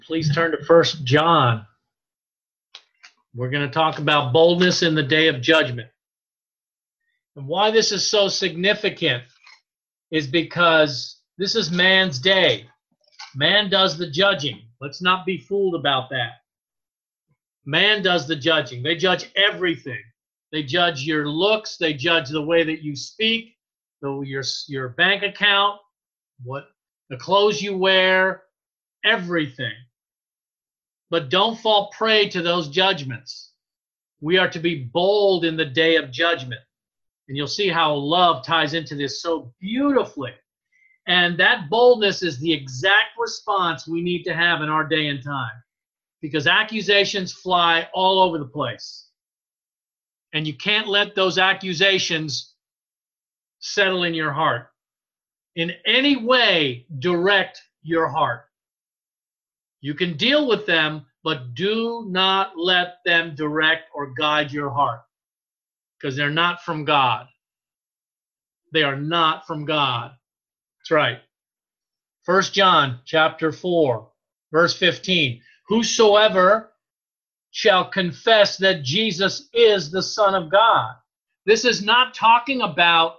Please turn to First John. We're going to talk about boldness in the day of judgment. And why this is so significant is because this is man's day. Man does the judging. Let's not be fooled about that. Man does the judging. They judge everything. They judge your looks. They judge the way that you speak, your bank account, the clothes you wear, everything. But don't fall prey to those judgments. We are to be bold in the day of judgment. And you'll see how love ties into this so beautifully. And that boldness is the exact response we need to have in our day and time. Because accusations fly all over the place. And you can't let those accusations settle in your heart. In any way, direct your heart. You can deal with them, but do not let them direct or guide your heart. Because they're not from God. They are not from God. That's right. 1 John chapter 4, verse 15. Whosoever shall confess that Jesus is the Son of God. This is not talking about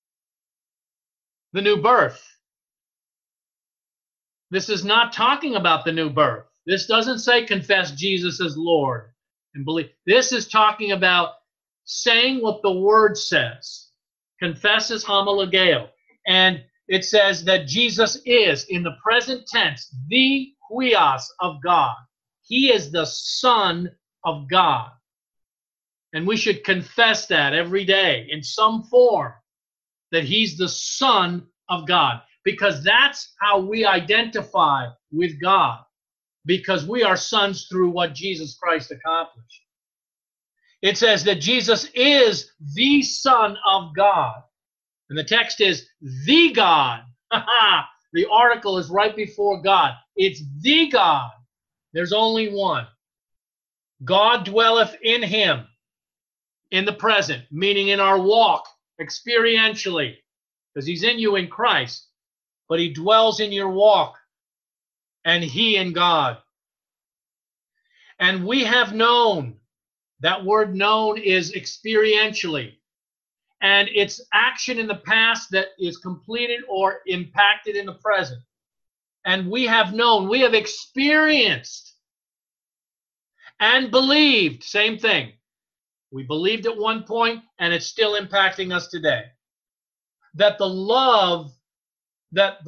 the new birth. This is not talking about the new birth. This doesn't say confess Jesus as Lord and believe. This is talking about saying what the word says. Confess is homologeo. And it says that Jesus is, in the present tense, the huios of God. He is the Son of God. And we should confess that every day in some form, that he's the Son of God. Because that's how we identify with God. Because we are sons through what Jesus Christ accomplished. It says that Jesus is the Son of God. And the text is the God. The article is right before God. It's the God. There's only one. God dwelleth in him in the present, meaning in our walk, experientially, because he's in you in Christ. But he dwells in your walk, and he in God. And we have known. That word known is experientially. And it's action in the past that is completed or impacted in the present. And we have known, we have experienced and believed, same thing. We believed at one point, and it's still impacting us today. That the love that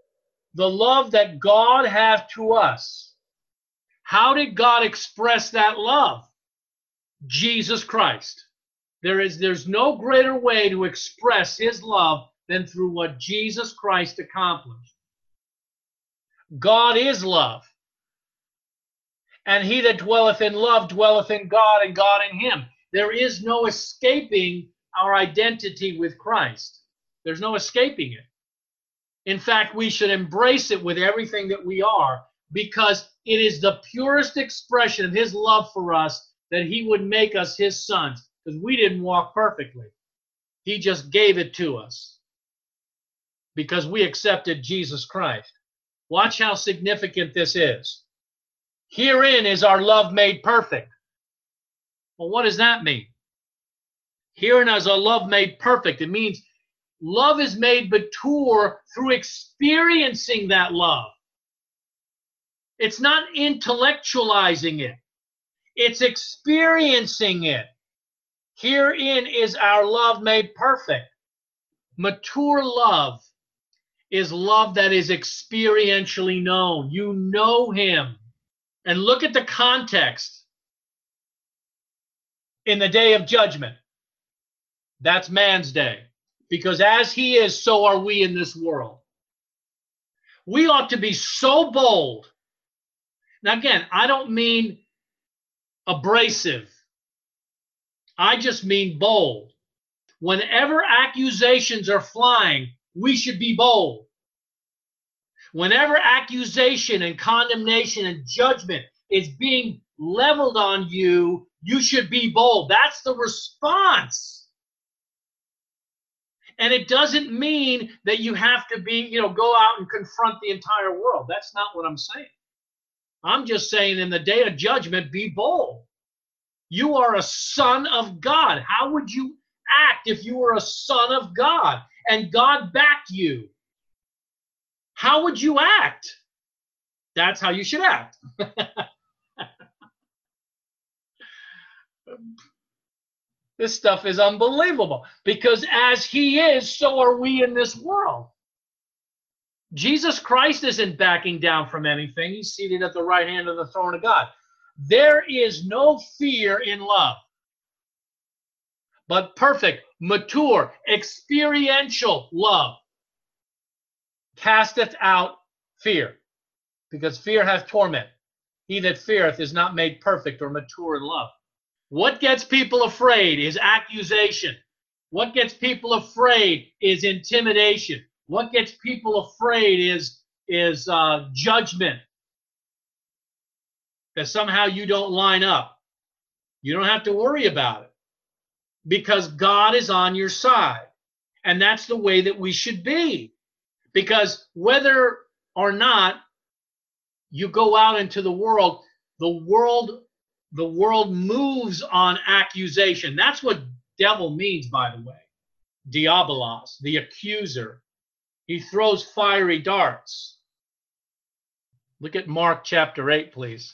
God has to us, how did God express that love? Jesus Christ. There's no greater way to express his love than through what Jesus Christ accomplished. God is love. And he that dwelleth in love dwelleth in God, and God in him. There is no escaping our identity with Christ. There's no escaping it. In fact, we should embrace it with everything that we are, because it is the purest expression of his love for us that he would make us his sons. Because we didn't walk perfectly. He just gave it to us because we accepted Jesus Christ. Watch how significant this is. Herein is our love made perfect. Well, what does that mean? Herein is our love made perfect. It means love is made mature through experiencing that love. It's not intellectualizing it. It's experiencing it. Herein is our love made perfect. Mature love is love that is experientially known. You know him. And look at the context. In the day of judgment. That's man's day. Because as he is, so are we in this world. We ought to be so bold. Now again, I don't mean abrasive. I just mean bold. Whenever accusations are flying, we should be bold. Whenever accusation and condemnation and judgment is being leveled on you, you should be bold. That's the response. And it doesn't mean that you have to be, go out and confront the entire world. That's not what I'm saying. I'm just saying in the day of judgment, be bold. You are a son of God. How would you act if you were a son of God and God backed you? How would you act? That's how you should act. This stuff is unbelievable because as he is, so are we in this world. Jesus Christ isn't backing down from anything. He's seated at the right hand of the throne of God. There is no fear in love, but perfect, mature, experiential love casteth out fear, because fear hath torment. He that feareth is not made perfect or mature in love. What gets people afraid is accusation. What gets people afraid is intimidation. What gets people afraid is judgment. That somehow you don't line up. You don't have to worry about it because God is on your side. And that's the way that we should be. Because whether or not you go out into the world moves on accusation. That's what devil means, by the way. Diabolos, the accuser. He throws fiery darts. Look at Mark chapter 8, please.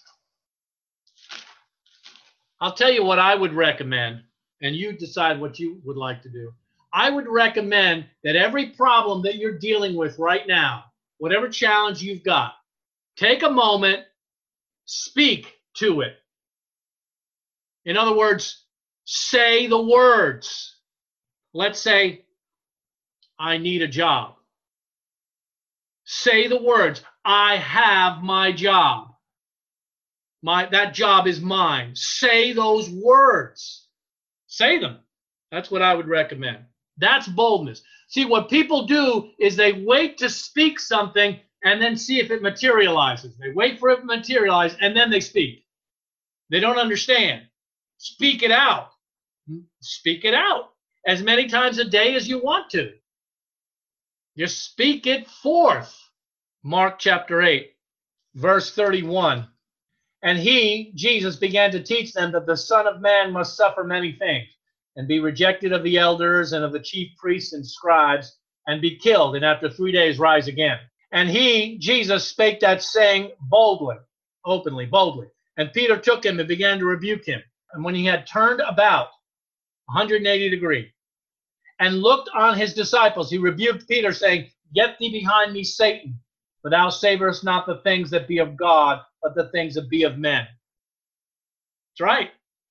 I'll tell you what I would recommend, and you decide what you would like to do. I would recommend that every problem that you're dealing with right now, whatever challenge you've got, take a moment, speak to it. In other words, say the words. Let's say, I need a job. Say the words, I have my job. That job is mine. Say those words. Say them. That's what I would recommend. That's boldness. See, what people do is they wait to speak something and then see if it materializes. They wait for it to materialize and then they speak. They don't understand. Speak it out. Speak it out as many times a day as you want to. Just speak it forth. Mark chapter 8, verse 31. And he, Jesus, began to teach them that the Son of Man must suffer many things, and be rejected of the elders and of the chief priests and scribes, and be killed, and after 3 days rise again. And he, Jesus, spake that saying boldly, openly, boldly. And Peter took him and began to rebuke him. And when he had turned about 180 degrees and looked on his disciples, he rebuked Peter, saying, Get thee behind me, Satan, for thou savorest not the things that be of God, but the things that be of men. That's right.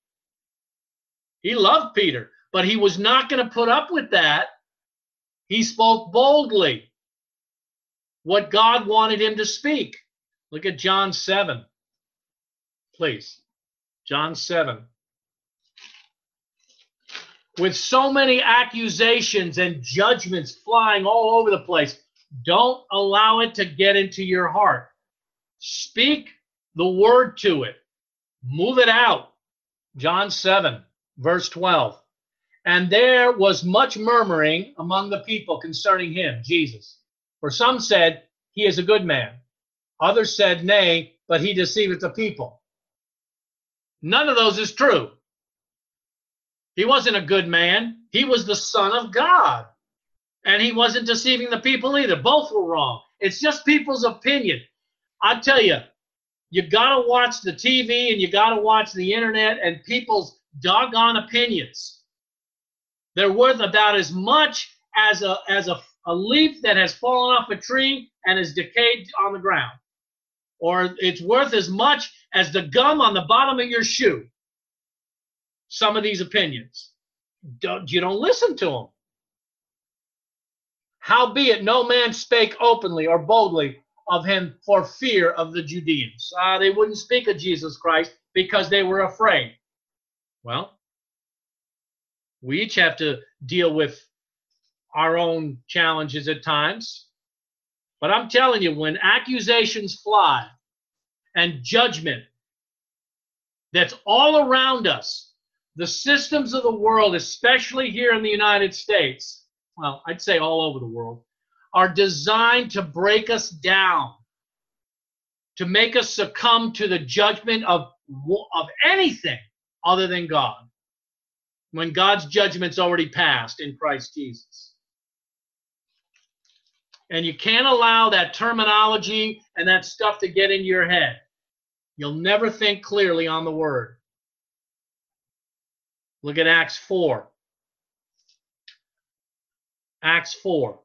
He loved Peter, but he was not going to put up with that. He spoke boldly what God wanted him to speak. Look at John 7, please. John 7. With so many accusations and judgments flying all over the place, don't allow it to get into your heart. Speak the word to it. Move it out. John 7, verse 12. And there was much murmuring among the people concerning him, Jesus. For some said, He is a good man. Others said, Nay, but he deceiveth the people. None of those is true. He wasn't a good man. He was the Son of God. And he wasn't deceiving the people either. Both were wrong. It's just people's opinion. I tell you, you got to watch the TV and you got to watch the internet and people's doggone opinions. They're worth about as much as a leaf that has fallen off a tree and is decayed on the ground. Or it's worth as much as the gum on the bottom of your shoe. Some of these opinions. You don't listen to them. Howbeit no man spake openly or boldly of him for fear of the Judeans. They wouldn't speak of Jesus Christ because they were afraid. Well, we each have to deal with our own challenges at times. But I'm telling you, when accusations fly and judgment that's all around us, the systems of the world, especially here in the United States, well, I'd say all over the world, are designed to break us down. to make us succumb to the judgment of anything other than God, when God's judgment's already passed in Christ Jesus. And you can't allow that terminology and that stuff to get into your head. You'll never think clearly on the word. Look at Acts 4. Acts 4.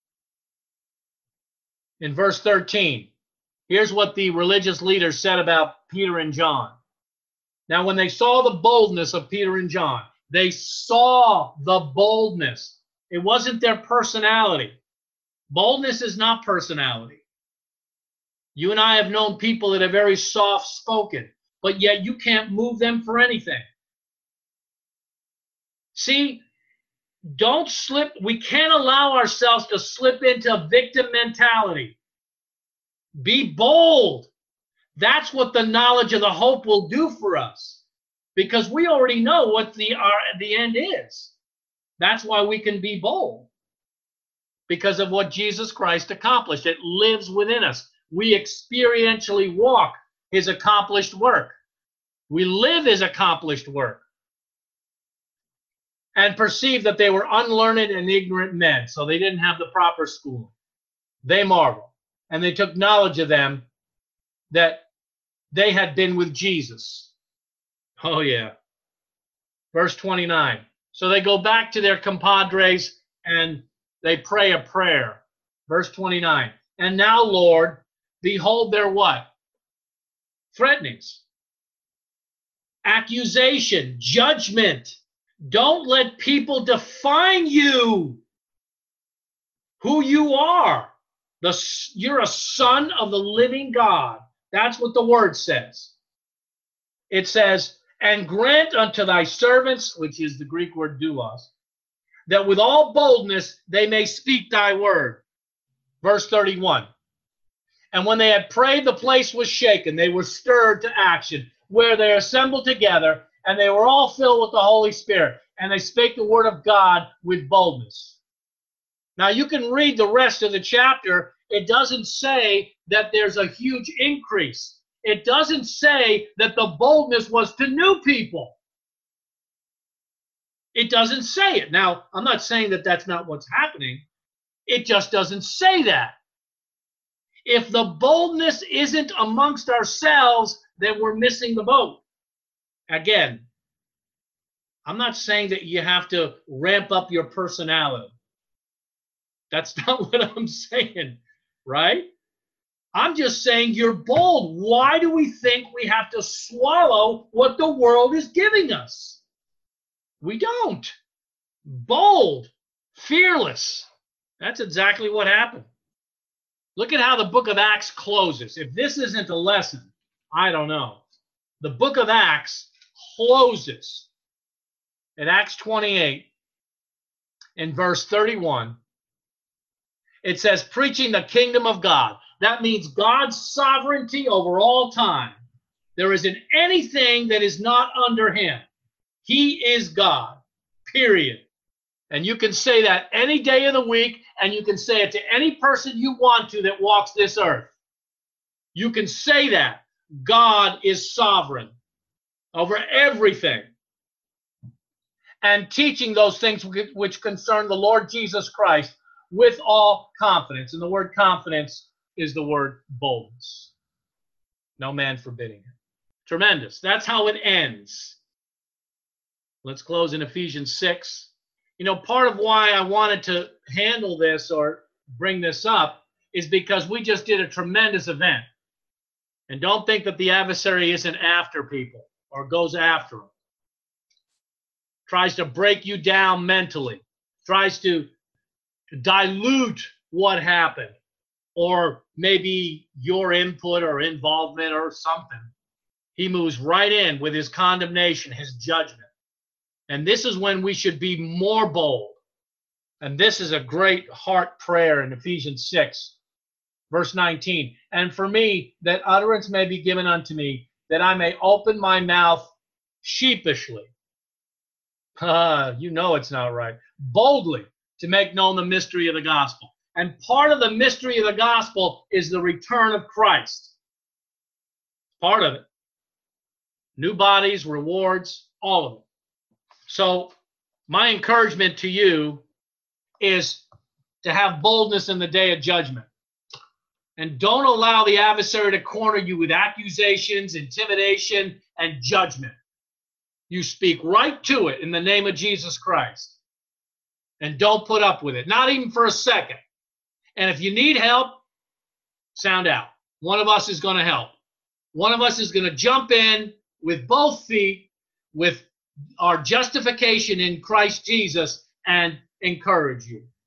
In verse 13, here's what the religious leaders said about Peter and John. Now, when they saw the boldness of Peter and John, they saw the boldness. It wasn't their personality. Boldness is not personality. You and I have known people that are very soft-spoken, but yet you can't move them for anything. See, don't slip. We can't allow ourselves to slip into a victim mentality. Be bold. That's what the knowledge of the hope will do for us, because we already know what the end is. That's why we can be bold, because of what Jesus Christ accomplished. It lives within us. We experientially walk his accomplished work. We live his accomplished work. And perceive that they were unlearned and ignorant men, so they didn't have the proper schooling. They marveled, and they took knowledge of them that they had been with Jesus. Oh, yeah. Verse 29. So they go back to their compadres and they pray a prayer. Verse 29. And now, Lord, behold their what? Threatenings. Accusation. Judgment. Don't let people define you, who you are. You're a son of the living God. That's what the word says. It says, and grant unto thy servants, which is the Greek word doulos, that with all boldness they may speak thy word. Verse 31. And when they had prayed, the place was shaken. They were stirred to action, where they assembled together, and they were all filled with the Holy Spirit, and they spake the word of God with boldness. Now, you can read the rest of the chapter. It doesn't say that there's a huge increase. It doesn't say that the boldness was to new people. It doesn't say it. Now, I'm not saying that that's not what's happening. It just doesn't say that. If the boldness isn't amongst ourselves, then we're missing the boat. Again, I'm not saying that you have to ramp up your personality. That's not what I'm saying, right? I'm just saying you're bold. Why do we think we have to swallow what the world is giving us? We don't. Bold, fearless. That's exactly what happened. Look at how the book of Acts closes. If this isn't a lesson, I don't know. The book of Acts closes in Acts 28 in verse 31. It says, preaching the kingdom of God. That means God's sovereignty over all time. There isn't anything that is not under him. He is God, period. And you can say that any day of the week, and you can say it to any person you want to that walks this earth. You can say that. God is sovereign over everything. And teaching those things which concern the Lord Jesus Christ with all confidence. And the word confidence is the word boldness. No man forbidding it. Tremendous. That's how it ends. Let's close in Ephesians 6. You know, part of why I wanted to handle this or bring this up is because we just did a tremendous event. And don't think that the adversary isn't after people or goes after them. Tries to break you down mentally. Tries to dilute what happened, or maybe your input or involvement or something. He moves right in with his condemnation, his judgment. And this is when we should be more bold. And this is a great heart prayer in Ephesians 6, verse 19. And for me, that utterance may be given unto me, that I may open my mouth sheepishly. You know it's not right. Boldly, to make known the mystery of the gospel. And part of the mystery of the gospel is the return of Christ. Part of it. New bodies, rewards, all of it. So my encouragement to you is to have boldness in the day of judgment. And don't allow the adversary to corner you with accusations, intimidation, and judgment. You speak right to it in the name of Jesus Christ. And don't put up with it, not even for a second. And if you need help, sound out. One of us is going to help. One of us is going to jump in with both feet, with our justification in Christ Jesus, and encourage you.